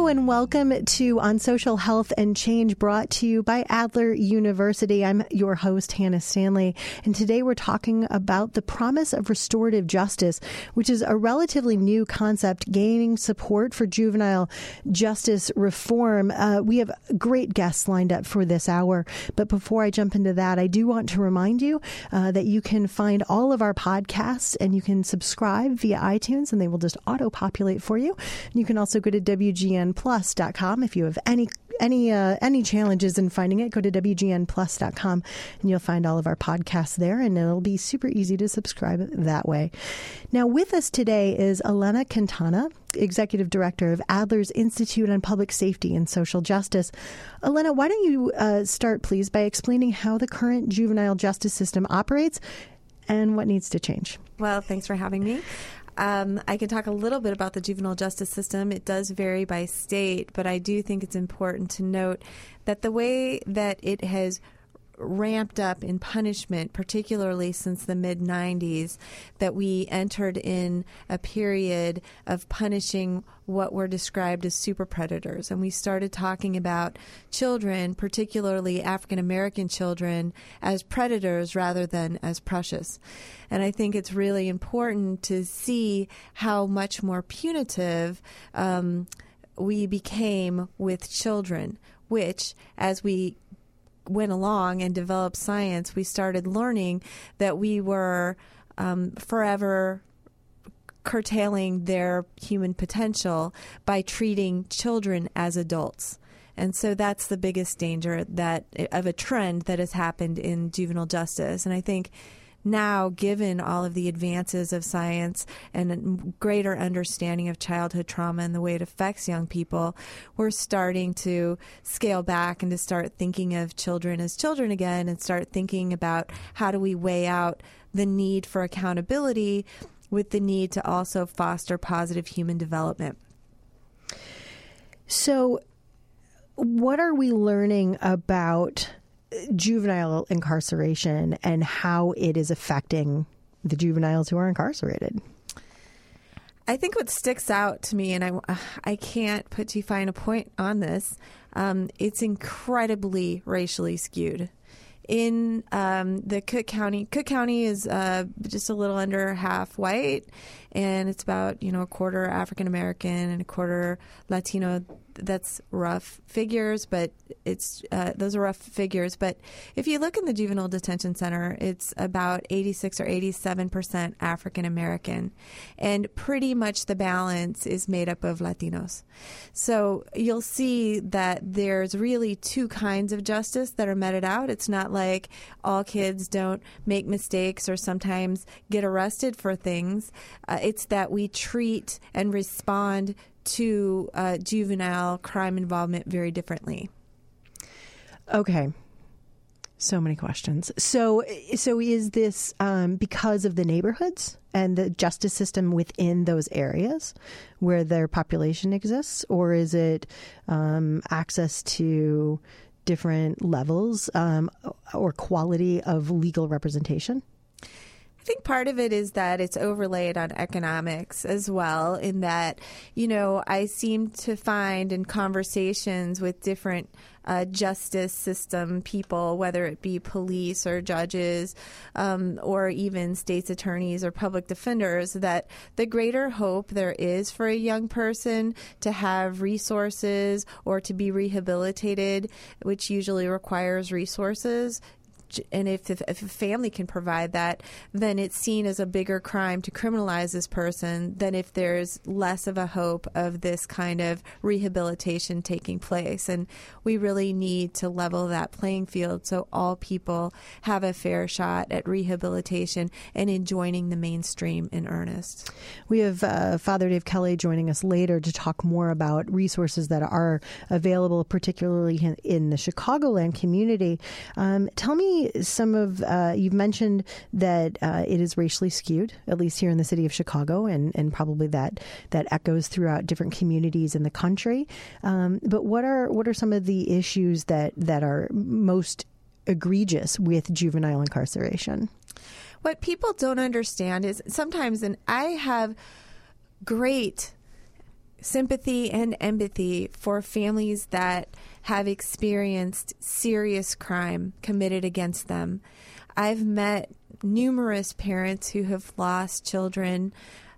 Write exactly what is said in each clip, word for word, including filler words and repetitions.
Hello and welcome to On Social Health and Change, brought to you by Adler University. I'm your host, Hannah Stanley, and today we're talking about the promise of restorative justice, which is a relatively new concept gaining support for juvenile justice reform. Uh, we have great guests lined up for this hour, but before I jump into that, I do want to remind you uh, that you can find all of our podcasts and you can subscribe via iTunes, and they will just auto-populate for you. You can also go to W G N plus dot com. If you have any any uh, any challenges in finding it, go to W G N plus dot com and you'll find all of our podcasts there, and it'll be super easy to subscribe that way. Now, with us today is Elena Quintana, Executive Director of Adler's Institute on Public Safety and Social Justice. Elena, why don't you uh, start, please, by explaining how the current juvenile justice system operates and what needs to change? Well, thanks for having me. Um, I can talk a little bit about the juvenile justice system. It does vary by state, but I do think it's important to note that the way that it has ramped up in punishment, particularly since the mid nineties, that we entered in a period of punishing what were described as super predators. And we started talking about children, particularly African American children, as predators rather than as precious. And I think it's really important to see how much more punitive um, we became with children, which, as we went along and developed science, we started learning that we were um, forever curtailing their human potential by treating children as adults. And so that's the biggest danger that of a trend that has happened in juvenile justice. And I think now, given all of the advances of science and a greater understanding of childhood trauma and the way it affects young people, we're starting to scale back and to start thinking of children as children again, and start thinking about how do we weigh out the need for accountability with the need to also foster positive human development. So what are we learning about juvenile incarceration and how it is affecting the juveniles who are incarcerated? I think what sticks out to me, and I, I can't put too fine a point on this, um, it's incredibly racially skewed. In um, the Cook County, Cook County is uh, just a little under half white, and it's about, you know, a quarter African American and a quarter Latino. That's rough figures, but it's uh, those are rough figures. But if you look in the juvenile detention center, it's about eighty-six or eighty-seven percent African American, and pretty much the balance is made up of Latinos. So you'll see that there's really two kinds of justice that are meted out. It's not like all kids don't make mistakes or sometimes get arrested for things. Uh, it's that we treat and respond to uh, juvenile crime involvement very differently. Okay. So many questions. So, so is this um, because of the neighborhoods and the justice system within those areas where their population exists, or is it um, access to different levels um, or quality of legal representation? I think part of it is that it's overlaid on economics as well, in that, you know, I seem to find in conversations with different uh, justice system people, whether it be police or judges um, or even state's attorneys or public defenders, that the greater hope there is for a young person to have resources or to be rehabilitated, which usually requires resources. And if, if, if a family can provide that, then it's seen as a bigger crime to criminalize this person than if there's less of a hope of this kind of rehabilitation taking place. And we really need to level that playing field so all people have a fair shot at rehabilitation and in joining the mainstream in earnest. We have uh, Father Dave Kelly joining us later to talk more about resources that are available, particularly in, in the Chicagoland community. Um, tell me some of, uh, you've mentioned that uh, it is racially skewed, at least here in the city of Chicago, and, and probably that that echoes throughout different communities in the country. Um, but what are what are some of the issues that, that are most egregious with juvenile incarceration? What people don't understand is sometimes, and I have great sympathy and empathy for families that have experienced serious crime committed against them. I've met numerous parents who have lost children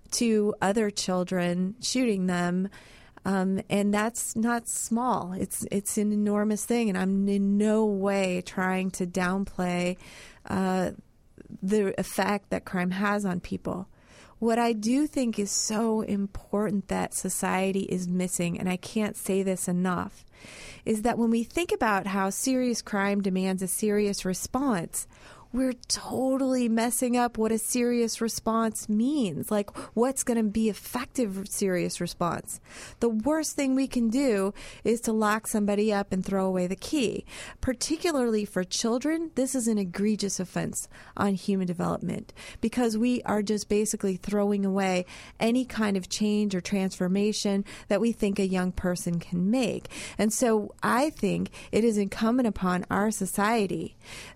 to other children shooting them. Um, and that's not small. It's it's an enormous thing, and I'm in no way trying to downplay uh, the effect that crime has on people. What I do think is so important that society is missing, and I can't say this enough, is that when we think about how serious crime demands a serious response, we're totally messing up what a serious response means, like what's going to be effective serious response. The worst thing we can do is to lock somebody up and throw away the key. Particularly for children, this is an egregious offense on human development because we are just basically throwing away any kind of change or transformation that we think a young person can make. And so I think it is incumbent upon our society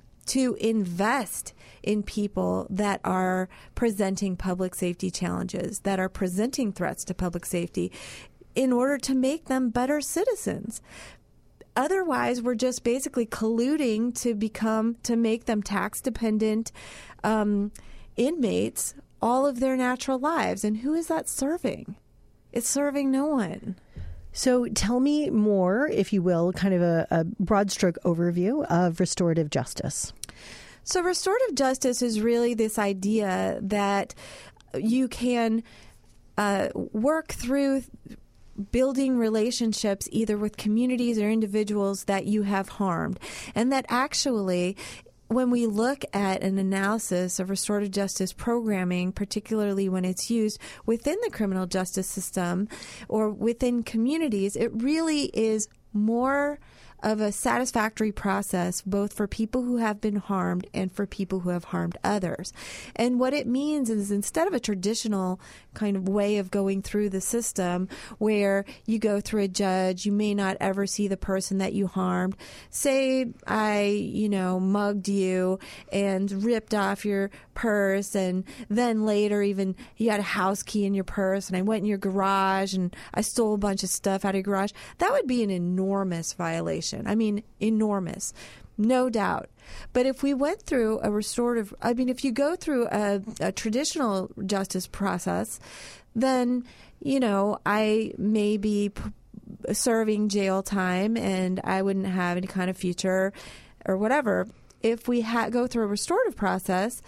to invest in people that are presenting public safety challenges, that are presenting threats to public safety in order to make them better citizens. Otherwise, we're just basically colluding to become, to make them tax-dependent um, inmates all of their natural lives. And who is that serving? It's serving no one. So tell me more, if you will, kind of a, a broad stroke overview of restorative justice. So restorative justice is really this idea that you can uh, work through building relationships either with communities or individuals that you have harmed, and that actually when we look at an analysis of restorative justice programming, particularly when it's used within the criminal justice system or within communities, it really is more of a satisfactory process both for people who have been harmed and for people who have harmed others. And what it means is instead of a traditional kind of way of going through the system where you go through a judge, you may not ever see the person that you harmed. Say I, you know, mugged you and ripped off your purse, and then later even you had a house key in your purse and I went in your garage and I stole a bunch of stuff out of your garage. That would be an enormous violation. I mean, enormous, no doubt. But if we went through a restorative, I mean, if you go through a, a traditional justice process, then, you know, I may be p- serving jail time and I wouldn't have any kind of future or whatever. If we ha- go through a restorative process,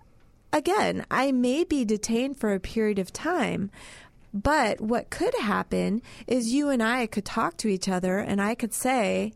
again, I may be detained for a period of time. But what could happen is you and I could talk to each other and I could say,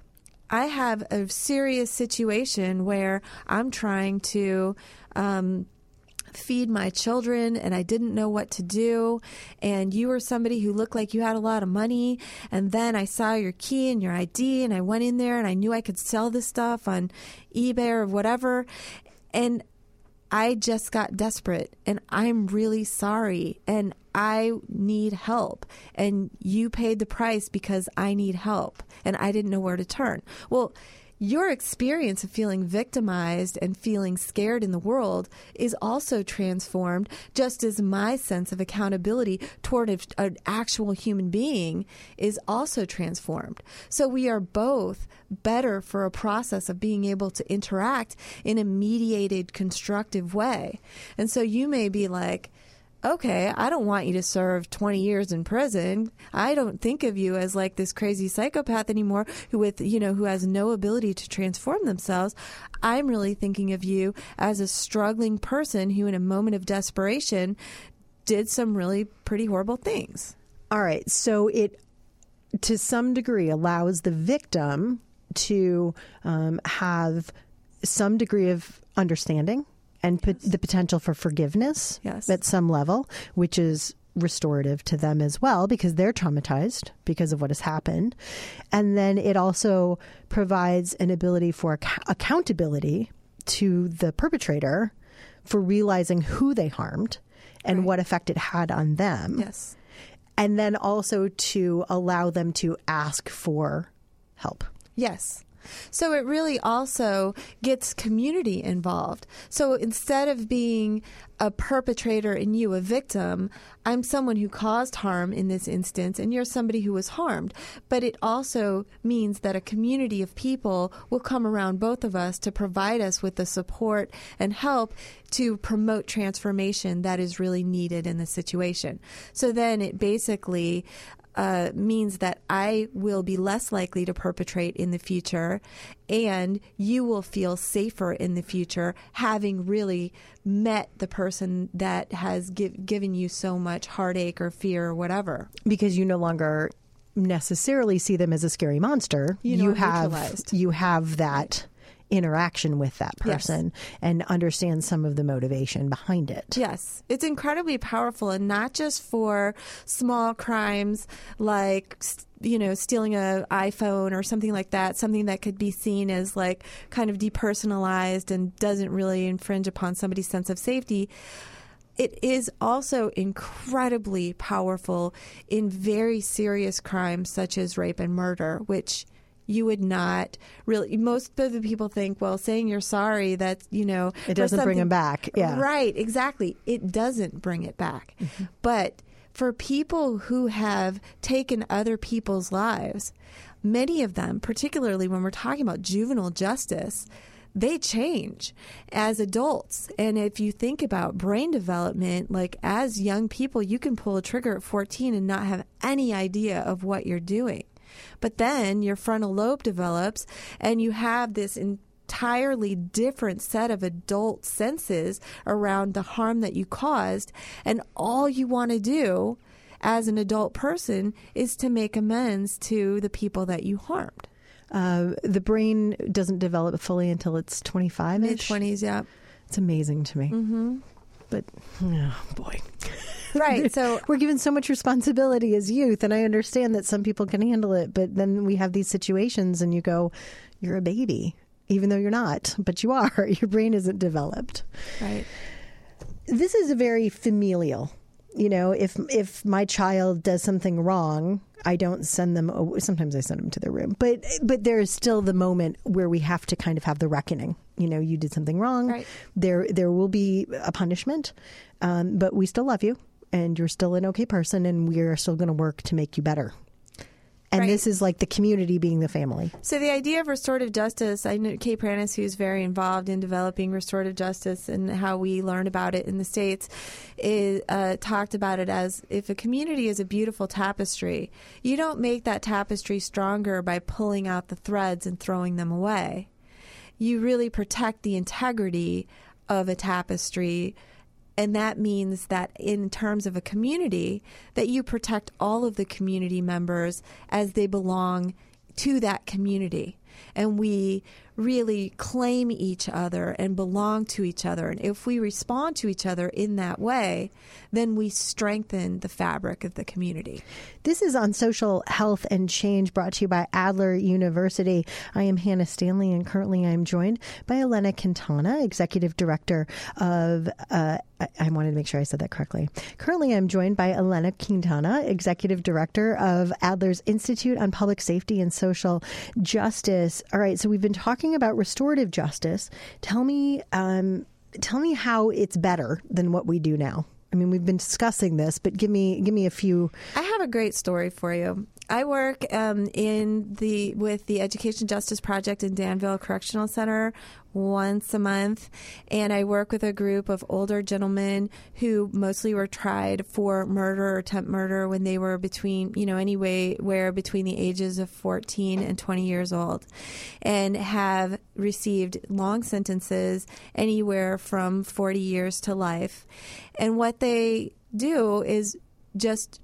I have a serious situation where I'm trying to um, feed my children and I didn't know what to do. And you were somebody who looked like you had a lot of money. And then I saw your key and your I D and I went in there and I knew I could sell this stuff on eBay or whatever. And I just got desperate and I'm really sorry and I need help and you paid the price because I need help and I didn't know where to turn. Well, your experience of feeling victimized and feeling scared in the world is also transformed, just as my sense of accountability toward a, an actual human being is also transformed. So we are both better for a process of being able to interact in a mediated, constructive way. And so you may be like, okay, I don't want you to serve twenty years in prison. I don't think of you as like this crazy psychopath anymore who with, you know, who has no ability to transform themselves. I'm really thinking of you as a struggling person who in a moment of desperation did some really pretty horrible things. All right. So it, to some degree, allows the victim to um, have some degree of understanding and yes. p- the potential for forgiveness yes. at some level, which is restorative to them as well because they're traumatized because of what has happened. And then it also provides an ability for ac- accountability to the perpetrator for realizing who they harmed and right. what effect it had on them. Yes. And then also to allow them to ask for help. Yes. So it really also gets community involved. So instead of being a perpetrator and you a victim, I'm someone who caused harm in this instance, and you're somebody who was harmed. But it also means that a community of people will come around both of us to provide us with the support and help to promote transformation that is really needed in the situation. So then it basically Uh, means that I will be less likely to perpetrate in the future, and you will feel safer in the future having really met the person that has give, given you so much heartache or fear or whatever. Because you no longer necessarily see them as a scary monster. You, know, you have neutralized. you have that interaction with that person Yes. and understand some of the motivation behind it. Yes, it's incredibly powerful, and not just for small crimes like, you know, stealing an iPhone or something like that, something that could be seen as like kind of depersonalized and doesn't really infringe upon somebody's sense of safety. It is also incredibly powerful in very serious crimes such as rape and murder, which you would not really, most of the people think, well, saying you're sorry, that's, you know. It doesn't bring them back. Yeah. Right, exactly. It doesn't bring it back. Mm-hmm. But for people who have taken other people's lives, many of them, particularly when we're talking about juvenile justice, they change as adults. And if you think about brain development, like as young people, you can pull a trigger at fourteen and not have any idea of what you're doing. But then your frontal lobe develops and you have this entirely different set of adult senses around the harm that you caused. And all you want to do as an adult person is to make amends to the people that you harmed. Uh, the brain doesn't develop fully until it's twenty-five-ish. mid-twenties, yeah. It's amazing to me. Mm-hmm. But, oh, boy. Right. So we're given so much responsibility as youth, and I understand that some people can handle it, but then we have these situations and you go, you're a baby, even though you're not, but you are. Your brain isn't developed. Right. This is a very familial. You know, if if my child does something wrong, I don't send them. Sometimes I send them to their room, but but there is still the moment where we have to kind of have the reckoning. You know, you did something wrong. Right. There there will be a punishment, um, but we still love you, and you're still an okay person, and we are still going to work to make you better. And Right. this is like the community being the family. So the idea of restorative justice, I know Kay Pranis, who's very involved in developing restorative justice and how we learn about it in the States, is, uh, talked about it as if a community is a beautiful tapestry, you don't make that tapestry stronger by pulling out the threads and throwing them away. You really protect the integrity of a tapestry. And that means that in terms of a community, that you protect all of the community members as they belong to that community. And we really claim each other and belong to each other. And if we respond to each other in that way, then we strengthen the fabric of the community. This is On Social Health and Change, brought to you by Adler University. I am Hannah Stanley, and currently I am joined by Elena Quintana, Executive Director of, uh, I, I wanted to make sure I said that correctly. Currently I'm joined by Elena Quintana, Executive Director of Adler's Institute on Public Safety and Social Justice. All right, so we've been talking about restorative justice. Tell me, um, tell me how it's better than what we do now. I mean, we've been discussing this, but give me give me a few. I have a great story for you. I work um, in the with the Education Justice Project in Danville Correctional Center once a month, and I work with a group of older gentlemen who mostly were tried for murder or attempt murder when they were between, you know, anywhere between the ages of fourteen and twenty years old, and have received long sentences anywhere from forty years to life. And what they do is just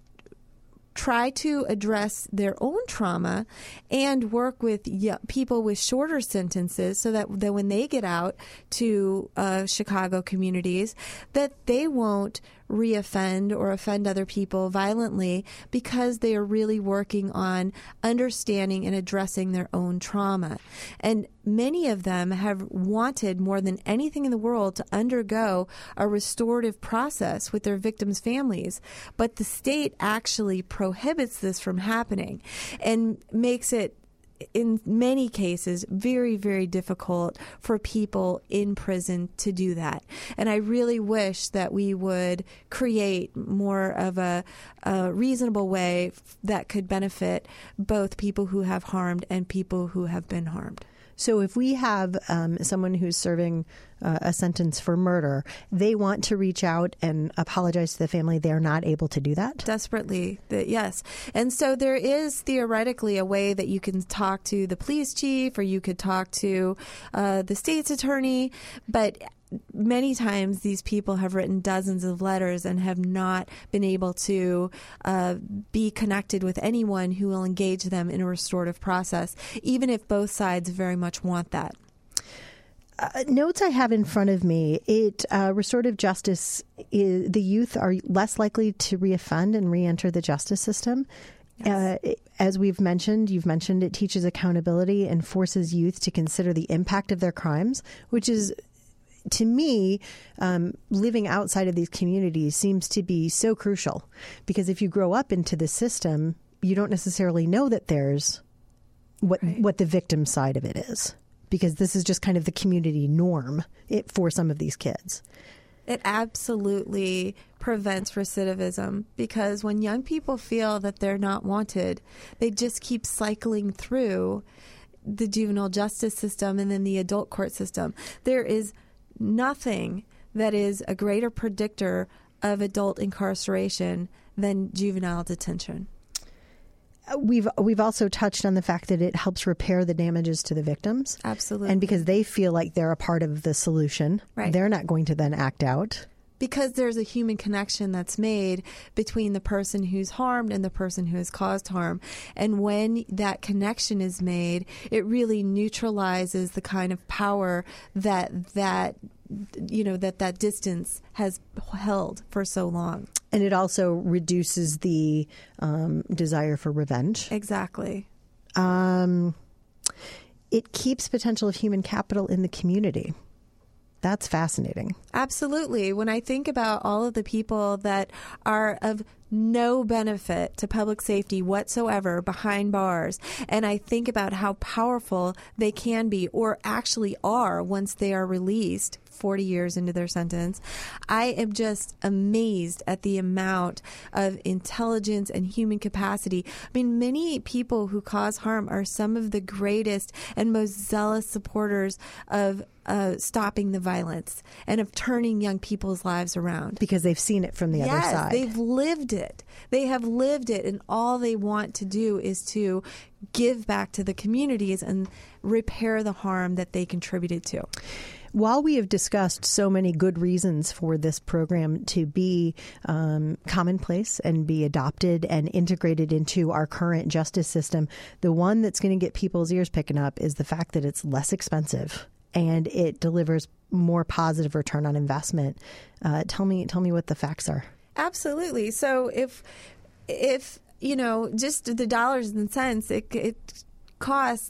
try to address their own trauma and work with y- people with shorter sentences so that, that when they get out to uh, Chicago communities, that they won't reoffend or offend other people violently, because they are really working on understanding and addressing their own trauma. And many of them have wanted more than anything in the world to undergo a restorative process with their victims' families. But the state actually prohibits this from happening and makes it in many cases, very, very difficult for people in prison to do that. And I really wish that we would create more of a, a reasonable way that could benefit both people who have harmed and people who have been harmed. So if we have um, someone who's serving uh, a sentence for murder, they want to reach out and apologize to the family, they're not able to do that? Desperately, the, yes. And so there is theoretically a way that you can talk to the police chief or you could talk to uh, the state's attorney, but many times these people have written dozens of letters and have not been able to uh, be connected with anyone who will engage them in a restorative process, even if both sides very much want that. Uh, notes I have in front of me, it uh, restorative justice, is, the youth are less likely to reoffend and reenter the justice system. Yes. Uh, as we've mentioned, you've mentioned it teaches accountability and forces youth to consider the impact of their crimes, which is, to me, um, living outside of these communities seems to be so crucial, because if you grow up into the system, you don't necessarily know that there's what right. what the victim side of it is, because this is just kind of the community norm it, for some of these kids. It absolutely prevents recidivism, because when young people feel that they're not wanted, they just keep cycling through the juvenile justice system and then the adult court system. There is nothing that is a greater predictor of adult incarceration than juvenile detention. We've we've also touched on the fact that it helps repair the damages to the victims. Absolutely. And because they feel like they're a part of the solution, right. they're not going to then act out. Because there's a human connection that's made between the person who's harmed and the person who has caused harm. And when that connection is made, it really neutralizes the kind of power that that you know that that distance has held for so long. And it also reduces the um, desire for revenge. Exactly. Um, it keeps potential of human capital in the community. That's fascinating. Absolutely. When I think about all of the people that are of no benefit to public safety whatsoever behind bars, and I think about how powerful they can be, or actually are once they are released forty years into their sentence, I am just amazed at the amount of intelligence and human capacity. I mean, many people who cause harm are some of the greatest and most zealous supporters of uh, stopping the violence and of turning young people's lives around. Because they've seen it from the yes, other side. They've lived it. They have lived it, and all they want to do is to give back to the communities and repair the harm that they contributed to. While we have discussed so many good reasons for this program to be um, commonplace and be adopted and integrated into our current justice system, the one that's going to get people's ears picking up is the fact that it's less expensive and it delivers more positive return on investment. Uh, tell me, tell me what the facts are. Absolutely. So if, if you know, just the dollars and cents, it, it costs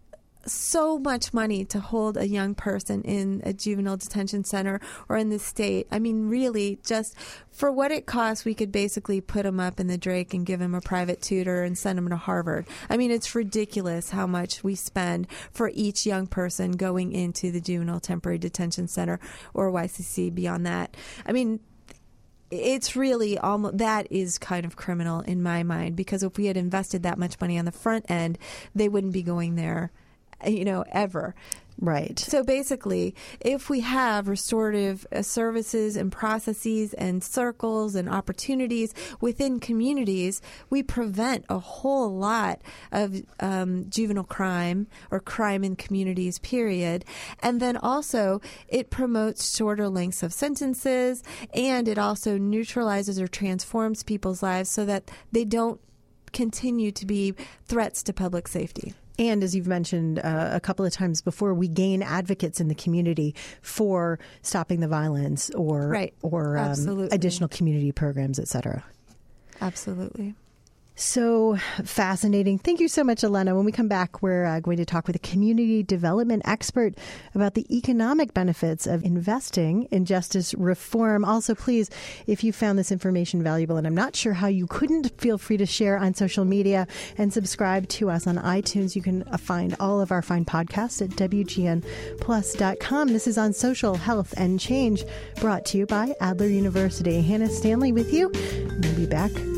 so much money to hold a young person in a juvenile detention center or in the state. I mean, really, just for what it costs, we could basically put him up in the Drake and give him a private tutor and send him to Harvard. I mean, it's ridiculous how much we spend for each young person going into the Juvenile Temporary Detention Center or Y C C beyond that. I mean, it's really almost, that is kind of criminal in my mind, because if we had invested that much money on the front end, they wouldn't be going there, you know, ever. Right. So basically, if we have restorative uh, services and processes and circles and opportunities within communities, we prevent a whole lot of um, juvenile crime or crime in communities, period. And then also, it promotes shorter lengths of sentences, and it also neutralizes or transforms people's lives so that they don't continue to be threats to public safety. And as you've mentioned uh, a couple of times before, we gain advocates in the community for stopping the violence or right. or um, additional community programs, et cetera. Absolutely. So fascinating. Thank you so much, Elena. When we come back, we're uh, going to talk with a community development expert about the economic benefits of investing in justice reform. Also, please, if you found this information valuable, and I'm not sure how you couldn't, feel free to share on social media and subscribe to us on iTunes. You can find all of our fine podcasts at W G N plus dot com. This is On Social Health and Change, brought to you by Adler University. Hannah Stanley with you. We'll be back